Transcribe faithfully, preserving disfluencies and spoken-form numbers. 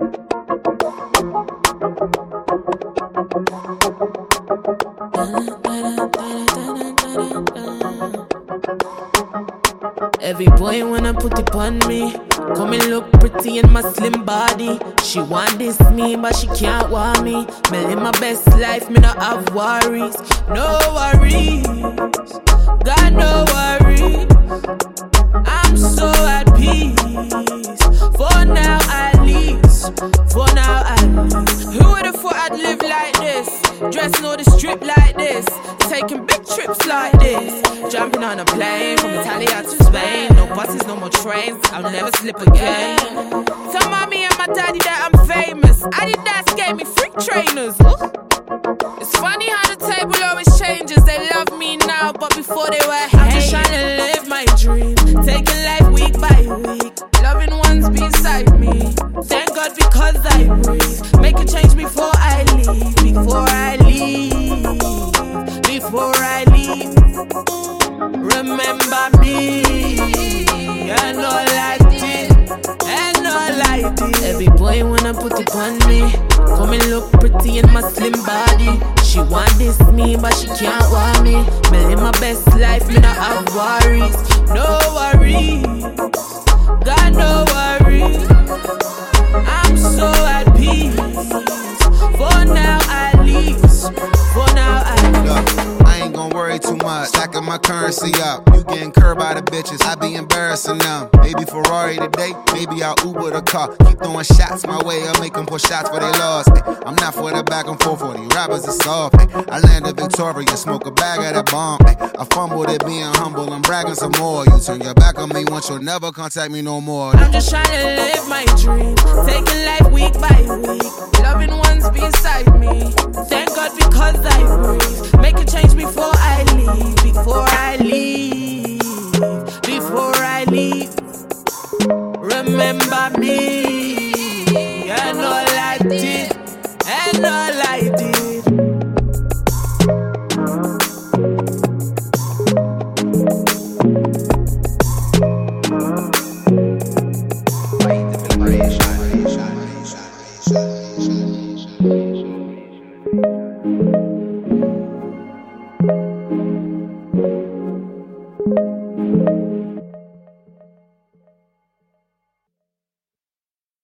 Every boy wanna put it on me. Come and look pretty in my slim body. She want this me, but she can't want me. Me live my best life, me not have worries. No worries, got no worries. I'm so at peace. For now at least, for now at least. Who would've thought I'd live like this? Dressing all the strip like this. Taking big trips like this. Jumping on a plane from Italy out to Spain. No buses, no more trains, I'll never slip again. Tell mommy and my daddy that I'm famous. Adidas gave me free trainers. Ooh. It's funny how the table always changes. They love me now, but before they were hate. I'm just trying to live my dream, taking life week by week. Loving ones beside me. Thank God because I breathe. Make a change before I leave. Before I leave. Before I leave. Remember me. And all I did. And all I did. Every boy wanna put it on me. Come and look pretty in my slim body. She want this me, but she can't want me. Me live my best life, me not have worries. No worries, got no worries. I'm so at peace. For now at least, for now at least. Look, I ain't gon' worry too much. Stacking my currency up. You getting curved by the bitches. I be embarrassing them. Maybe Ferrari today, maybe I'll Uber the car. Keep throwing shots my way, I'll make them pull shots for they loss. Ay, I'm not for the back and forth for these rappers, it's soft. Ay, I landed Victoria, smoke a bag of that bomb. Ay, I fumbled it being humble, I'm bragging some more. You turn your back on me once, you'll never contact me no more. I'm just trying to live my dream, taking life week by week. Loving ones beside me. Thank God because I breathe. Make a change before I leave. Before I leave. Before I leave.